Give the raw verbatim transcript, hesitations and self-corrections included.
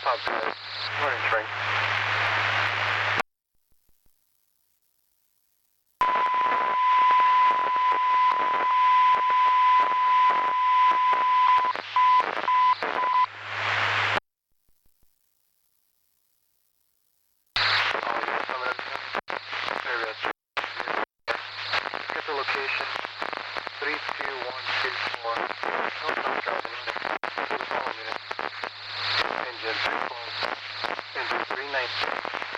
up, guys? Morning, Frank. Get the location. three two one two four. Northbound driving unit. Full unit. Engine three twelve. Engine three nineteen.